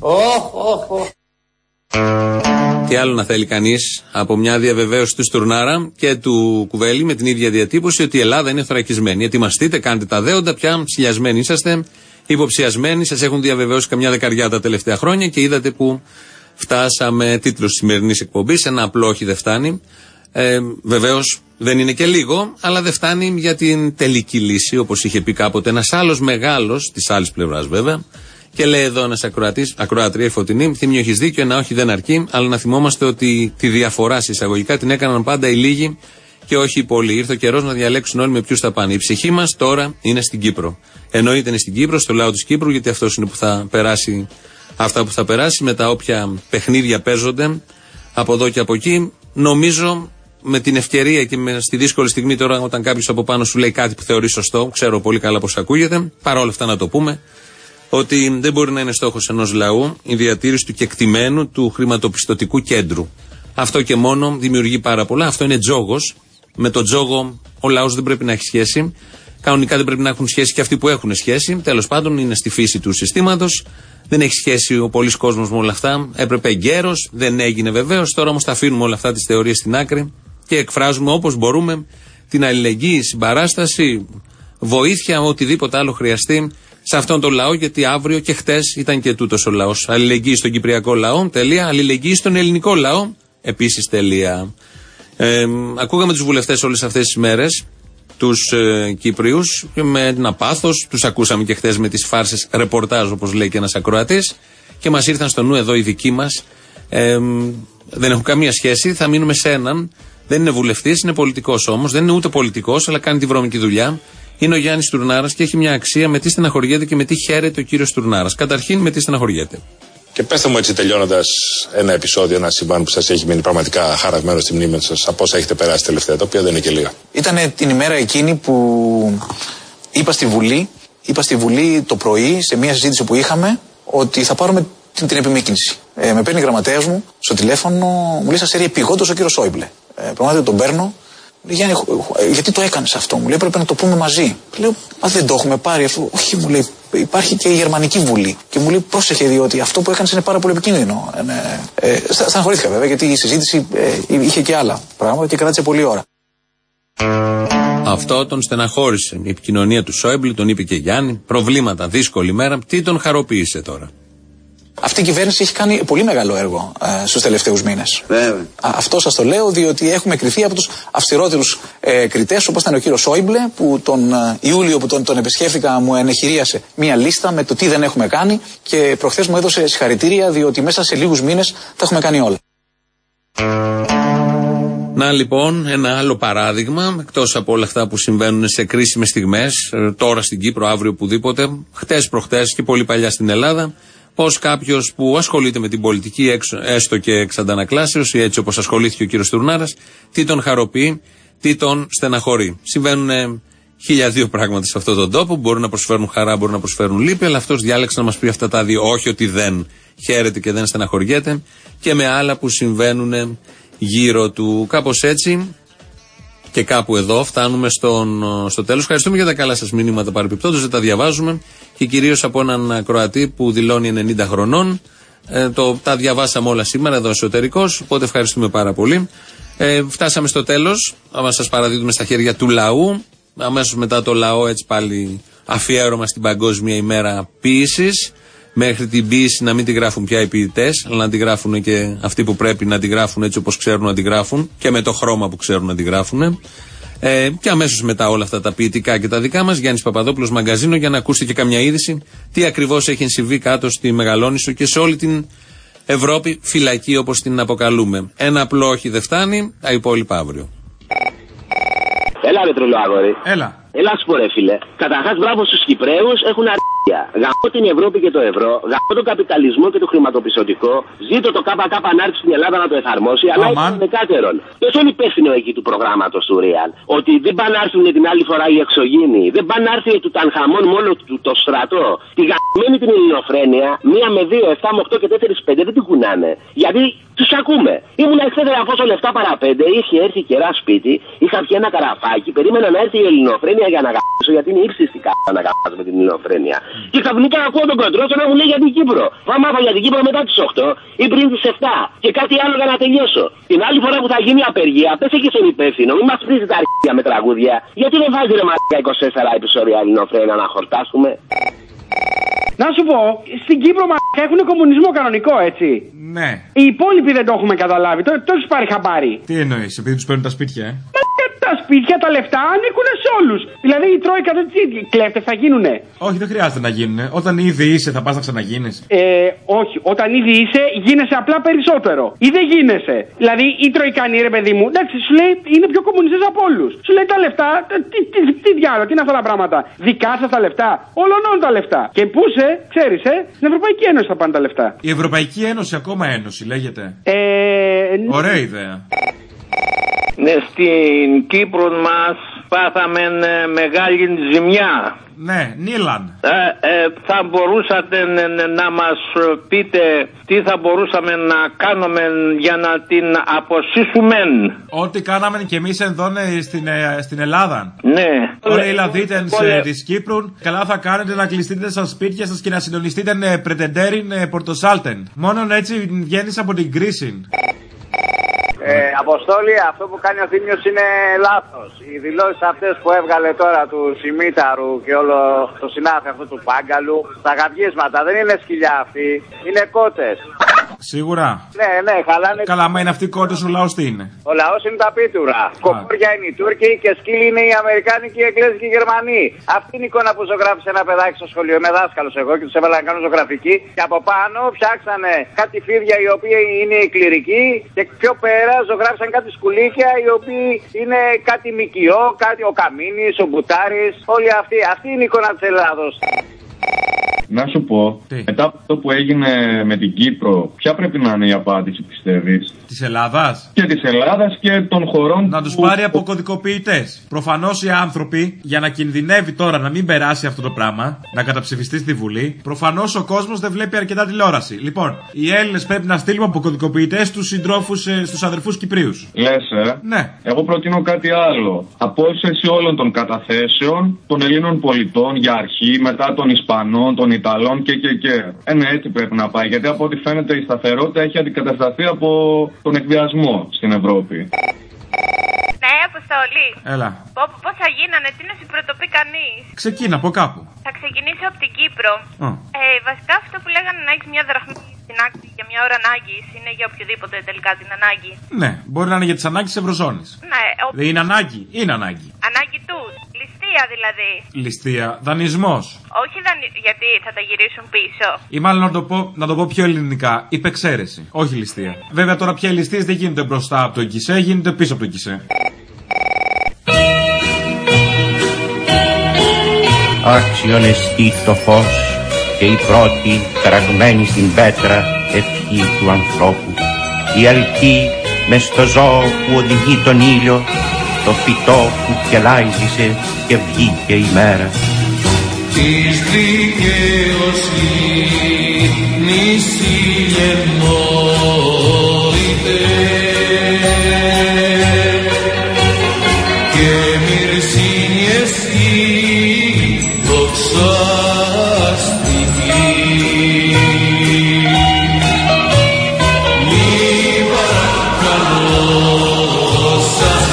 Τι άλλο να θέλει κανείς από μια διαβεβαίωση του Στουρνάρα και του Κουβέλη με την ίδια διατύπωση ότι η Ελλάδα είναι θωρακισμένη. Ετοιμαστείτε, κάντε τα δέοντα, πια ψηλιασμένοι είσαστε, υποψιασμένοι, σας έχουν διαβεβαιώσει καμιά δεκαριά τα τελευταία χρόνια και είδατε που φτάσαμε. Τίτλος της σημερινής εκπομπής, ένα απλό όχι δεν φτάνει. Βεβαίως δεν είναι και λίγο, αλλά δεν φτάνει για την τελική λύση, όπως είχε πει κάποτε ένας άλλος μεγάλος, της άλλης πλευράς βέβαια. Και λέει εδώ ένας ακροατής, ακροάτρια η Φωτεινή, Θήμιο έχεις δίκιο, ένα όχι δεν αρκεί, αλλά να θυμόμαστε ότι τη διαφορά εισαγωγικά την έκαναν πάντα οι λίγοι και όχι οι πολλοί. Ήρθε ο καιρός να διαλέξουν όλοι με ποιους θα πάνε. Η ψυχή μας τώρα είναι στην Κύπρο. Εννοείται είναι στην Κύπρο, στο λαό της Κύπρου, γιατί αυτός είναι που θα περάσει αυτά που θα περάσει, με τα όποια παιχνίδια παίζονται από εδώ και από εκεί. Νομίζω με την ευκαιρία και στη δύσκολη στιγμή τώρα, όταν κάποιος από πάνω σου λέει κάτι που θεωρεί σωστό, ξέρω πολύ καλά πώς ακούγεται, παρόλα αυτά να το πούμε, ότι δεν μπορεί να είναι στόχος ενός λαού η διατήρηση του κεκτημένου του χρηματοπιστωτικού κέντρου. Αυτό και μόνο δημιουργεί πάρα πολλά. Αυτό είναι τζόγος. Με τον τζόγο ο λαός δεν πρέπει να έχει σχέση. Κανονικά δεν πρέπει να έχουν σχέση και αυτοί που έχουν σχέση. Τέλος πάντων, είναι στη φύση του συστήματος. Δεν έχει σχέση ο πολλής κόσμος με όλα αυτά. Έπρεπε εγκαίρος, δεν έγινε βεβαίως. Τώρα όμως τα αφήνουμε όλα αυτά τις θεωρίες στην άκρη και εκφράζουμε όπως μπορούμε την αλληλεγγύη, συμπαράσταση, βοήθεια, οτιδήποτε άλλο χρειαστεί σε αυτόν τον λαό, γιατί αύριο και χτες ήταν και τούτος ο λαός. Αλληλεγγύη στον κυπριακό λαό, τελεία. Αλληλεγγύη στον ελληνικό λαό, επίσης, τελεία. Ακούγαμε τους βουλευτές όλες αυτές τις μέρες, τους Κύπριους, και με ένα πάθος. Τους ακούσαμε και χτες με τις φάρσες ρεπορτάζ, όπως λέει και ένας ακροατής, και μας ήρθαν στο νου εδώ οι δικοί μας. Δεν έχουν καμία σχέση, θα μείνουμε σε έναν. Δεν είναι βουλευτής, είναι πολιτικός όμως. Δεν είναι ούτε πολιτικός, αλλά κάνει τη βρώμικη δουλειά. Είναι ο Γιάννης Στουρνάρας και έχει μια αξία με τι στεναχωριέται και με τι χαίρεται ο κύριος Στουρνάρας. Καταρχήν, με τι στεναχωριέται. Και πέστε μου έτσι, τελειώνοντας, ένα επεισόδιο, ένα συμβάν που σας έχει μείνει πραγματικά χαραγμένο στη μνήμη σας από όσα έχετε περάσει τελευταία, τα οποία δεν είναι και λίγα. Ήταν την ημέρα εκείνη που είπα στη Βουλή το πρωί, σε μια συζήτηση που είχαμε, ότι θα πάρουμε την επιμήκυνση. Με παίρνει η γραμματέας μου στο τηλέφωνο, μου λέει: σας έρει επειγόντως ο κύριος Σόιμπλε. Πραγματικά τον παίρνω. Λέει: Γιάννη, γιατί το έκανες αυτό? Μου λέει: πρέπει να το πούμε μαζί. Λέω: μα δεν το έχουμε πάρει αυτό. Όχι, μου λέει: υπάρχει και η Γερμανική Βουλή. Και μου λέει: πρόσεχε, διότι αυτό που έκανες είναι πάρα πολύ επικίνδυνο. Στεναχωρήθηκα βέβαια, γιατί η συζήτηση είχε και άλλα πράγματα και κράτησε πολλή ώρα. Αυτό τον στεναχώρησε. Η επικοινωνία του Σόιμπλε, τον είπε και Γιάννη. Προβλήματα, δύσκολη μέρα. Τι τον χαροποίησε τώρα? Αυτή η κυβέρνηση έχει κάνει πολύ μεγάλο έργο στους τελευταίους μήνες. Αυτό σας το λέω διότι έχουμε κριθεί από τους αυστηρότερους κριτές, όπως ήταν ο κύριος Σόιμπλε, που τον Ιούλιο που τον επισκέφθηκα μου ενεχειρίασε μία λίστα με το τι δεν έχουμε κάνει και προχθές μου έδωσε συγχαρητήρια διότι μέσα σε λίγους μήνες τα έχουμε κάνει όλα. Να λοιπόν ένα άλλο παράδειγμα, εκτός από όλα αυτά που συμβαίνουν σε κρίσιμες στιγμές, τώρα στην Κύπρο, αύριο οπουδήποτε, χτες προχτές και πολύ παλιά στην Ελλάδα, πως κάποιος που ασχολείται με την πολιτική, έστω και εξ αντανακλάσεως, ή έτσι όπως ασχολήθηκε ο κύριος Στουρνάρας, τι τον χαροποιεί, τι τον στεναχωρεί. Συμβαίνουν 1002 πράγματα σε αυτόν τον τόπο, μπορούν να προσφέρουν χαρά, μπορούν να προσφέρουν λύπη, αλλά αυτός διάλεξε να μας πει αυτά τα δύο, όχι ότι δεν χαίρεται και δεν στεναχωριέται, και με άλλα που συμβαίνουν γύρω του. Κάπως έτσι και κάπου εδώ φτάνουμε στο τέλος. Ευχαριστούμε για τα καλά σας μηνύματα παρεπιπτόντως, δεν τα διαβάζουμε, και κυρίως από έναν ακροατή που δηλώνει 90 χρονών. Τα διαβάσαμε όλα σήμερα εδώ εσωτερικώς, οπότε ευχαριστούμε πάρα πολύ. Φτάσαμε στο τέλος, άμα σας παραδίδουμε στα χέρια του λαού. Αμέσως μετά το λαό, έτσι πάλι αφιέρωμα στην Παγκόσμια ημέρα ποίησης. Μέχρι την ποίηση να μην τη γράφουν πια οι ποιητές, αλλά να τη γράφουν και αυτοί που πρέπει να τη γράφουν έτσι όπως ξέρουν να τη γράφουν και με το χρώμα που ξέρουν να τη γράφουν. Και αμέσως μετά όλα αυτά τα ποιητικά και τα δικά μας, Γιάννης Παπαδόπουλος Μαγκαζίνο, για να ακούσετε και καμιά είδηση τι ακριβώς έχει συμβεί κάτω στη Μεγαλόνισσο και σε όλη την Ευρώπη, φυλακή όπως την αποκαλούμε. Ένα απλό όχι δεν φτάνει, τα υπόλοιπα αύριο. Έλα ρε τρελό αγόρι. Έλα σου πω ρε φίλε. Καταρχάς μπράβο στους Κυπραίους, έχουν αρκετά. Γαμώ την Ευρώπη και το ευρώ, γαμώ τον καπιταλισμό και το χρηματοπιστωτικό. Ζήτω το ΚΚ να έρθει στην Ελλάδα να το εφαρμόσει, αλλά είναι δεκάτερον. Ποιος είναι υπεύθυνο εκεί του προγράμματος του Real? Ότι δεν πάνε να έρθουν την άλλη φορά οι εξωγήινοι, δεν πάνε να έρθει του Τανχαμών μόνο του το στρατό. Τη γαμμένη την ελληνοφρένεια, 1 με 2, 7 με 8 και 4 5 δεν την κουνάνε. Γιατί τους ακούμε. Ήμουν εχθές πόσο λεφτά παρά 5, είχε έρθει καιρά σπίτι, είχα πιει ένα καραφάκι, περίμενα να έρθει η ελληνοφρένεια για να γαμίσω, γιατί είναι ύψιστη κάρτα να γαμάσω με την ελληνοφρένεια. Και ξαφνικά ακούω τον Κοντρόσο να μου λέει για την Κύπρο. Θα μάθω για την Κύπρο μετά τις 8 ή πριν τις 7. Και κάτι άλλο για να τελειώσω. Την άλλη φορά που θα γίνει απεργία, πες εκεί στον υπεύθυνο, μην μας πρίζει τα αρχίδια με τραγούδια. Γιατί δεν βάζει ρε μαλάκα 24 επεισόδια ελληνοφρένα να χορτάσουμε. Να σου πω, στην Κύπρο έχουν κομμουνισμό κανονικό, έτσι. Ναι. Οι υπόλοιποι δεν το έχουμε καταλάβει. Το έχεις πάρει χαμπάρι. Τι εννοείς, επειδή τους παίρνουν τα σπίτια, Τα σπίτια, τα λεφτά ανήκουν σε όλους. Δηλαδή η Τρόικα δεν κλέφτες θα γίνουνε. Όχι, δεν χρειάζεται να γίνουνε. Όταν ήδη είσαι, θα πας να ξαναγίνεις. Όχι, όταν ήδη είσαι, γίνεσαι απλά περισσότερο. Ή δεν γίνεσαι. Δηλαδή η Τροϊκανή, ρε παιδί μου, εντάξει, σου λέει είναι πιο κομμουνιστές από όλους. Σου λέει τα λεφτά, τι διάλογο, τι είναι αυτά τα πράγματα. Δικά σας τα λεφτά, όλων τα λεφτά. Και πού σε, ξέρεις, στην Ευρωπαϊκή Ένωση θα πάνε τα λεφτά. Η Ευρωπαϊκή Ένωση, ακόμα ένωση λέγεται. Ωραία ιδέα. Ναι, στην Κύπρο μας πάθαμε μεγάλη ζημιά. Ναι, Νίλαν. Θα μπορούσατε να μας πείτε τι θα μπορούσαμε να κάνουμε για να την αποσύσουμε. Ό,τι κάναμε κι εμείς εδώ στην Ελλάδα. Ναι. Όλοι οι Ελλαδίτες της Κύπρου, καλά θα κάνετε να κλειστείτε στα σπίτια σας και να συντονιστείτε πρετεντέριν πορτοσάλτεν. Μόνο έτσι βγαίνεις από την κρίση. Αποστόλη, αυτό που κάνει ο Θήμιος είναι λάθος. Οι δηλώσεις αυτές που έβγαλε τώρα του Σιμίταρου και όλο το συνάφι αυτού του Πάγκαλου, τα γαυγίσματα δεν είναι σκυλιά αυτοί, είναι κότες. Σίγουρα. Ναι, χαλάνε. Καλά, μα είναι αυτοί οι κότες, ο λαός τι είναι. Ο λαός είναι τα πίτουρα. Κοκόρια είναι οι Τούρκοι και σκύλοι είναι οι Αμερικάνοι και οι Εγγλέζοι και οι Γερμανοί. Αυτή είναι η εικόνα που ζωγράφησε ένα παιδάκι στο σχολείο. Είμαι δάσκαλος εγώ και τους έβαλα να κάνουν ζωγραφική. Και από πάνω φτιάξανε κάτι φίδια οι οποίοι είναι οι κληρικοί και πιο πέρα ζωγράφησαν κάτι σκουλίκια οι οποίοι είναι κάτι μικιό, κάτι ο Καμίνης, ο Μπουτάρης. Όλοι αυτοί. Αυτή είναι η εικόνα της Ελλάδος. Να σου πω, μετά από αυτό που έγινε με την Κύπρο, ποια πρέπει να είναι η απάντηση, πιστεύεις? Της Ελλάδας? Και της Ελλάδας και των χωρών. Να τους πάρει από κωδικοποιητές. Προφανώς οι άνθρωποι, για να κινδυνεύει τώρα να μην περάσει αυτό το πράγμα, να καταψηφιστεί στη Βουλή, προφανώς ο κόσμος δεν βλέπει αρκετά τηλεόραση. Λοιπόν, οι Έλληνες πρέπει να στείλουμε από κωδικοποιητές στους συντρόφους, στους αδερφούς Κυπρίους. Λες, Ναι. Εγώ προτείνω κάτι άλλο. Απόσυρση όλων των καταθέσεων των Ελλήνων πολιτών για αρχή, μετά των Ισπανών, των Ιταλών και. Ναι, έτσι πρέπει να πάει. Γιατί από ό,τι φαίνεται η σταθερότητα έχει αντικατασταθεί από τον εκβιασμό στην Ευρώπη. Ναι, Αποστολή. Έλα. Πώς θα γίνανε, τι να συμπροτοπεί κανείς. Ξεκίνα από κάπου. Θα ξεκινήσω από την Κύπρο. Βασικά αυτό που λέγανε να έχεις μια δραχμή στην άκρη για μια ώρα ανάγκης είναι για οποιοδήποτε τελικά την ανάγκη. Ναι, μπορεί να είναι για τις ανάγκες της Ευρωζώνης. Ναι. Δεν είναι ανάγκη, είναι ανάγκη. Ανάγκη τους. Ληστεία δηλαδή. Ληστεία, δανεισμός. Όχι γιατί θα τα γυρίσουν πίσω. Ή μάλλον να το πω πιο ελληνικά, υπεξαίρεση. Όχι ληστεία. Βέβαια τώρα πια οι ληστείες δεν γίνονται μπροστά από το γκισέ, γίνονται πίσω από το γκισέ. Άξιον εστί το φως και η πρώτη κραγμένη στην πέτρα ευχή του ανθρώπου. Η αλκή μες στο ζώο που οδηγεί τον ήλιο, το φυτό που κελάιζησε και βγήκε η μέρα. Της δικαιοσύνης ηλιενόητε και μυρσίνη εσύ δοξαστική. Μη παρακαλώ σας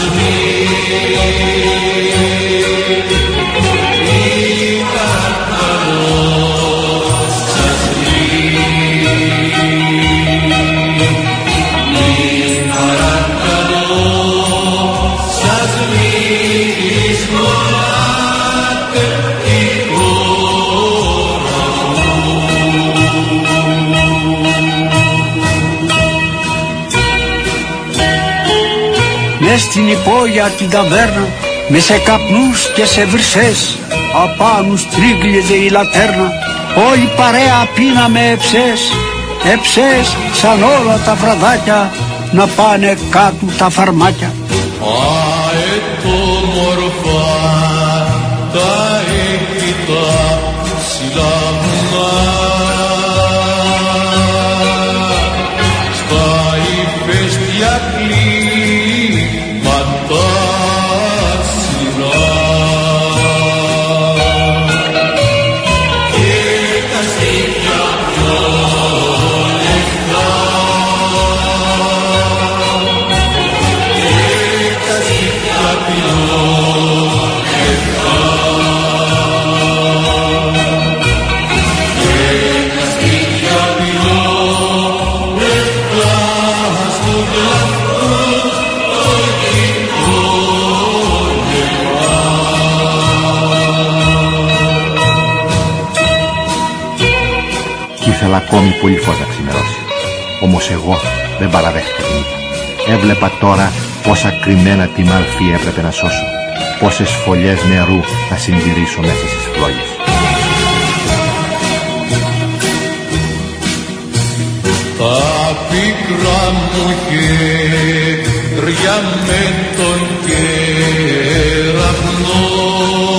μες στην υπόγεια την ταβέρνα, με σε καπνούς και σε βρυσές, απάνω στρίγκλιζε η λατέρνα, όλη παρέα πίναμε εψές σαν όλα τα βραδάκια, να πάνε κάτω τα φαρμάκια. Αετόμορφα τα έχητα συλλαμβά στα ηφαίστεια κλίματα σειρά και ήθελα ακόμη πολύ φως να ξημερώσει. Όμως εγώ δεν παραδέχτηκα την ήττα. Έβλεπα τώρα πόσα κρυμμένα τη μαλφή έπρεπε να σώσω, πόσες φωλιές νερού να συντηρήσω μέσα στις φλόγες. Τα πίκρα μου χέρια με τον κεραυνό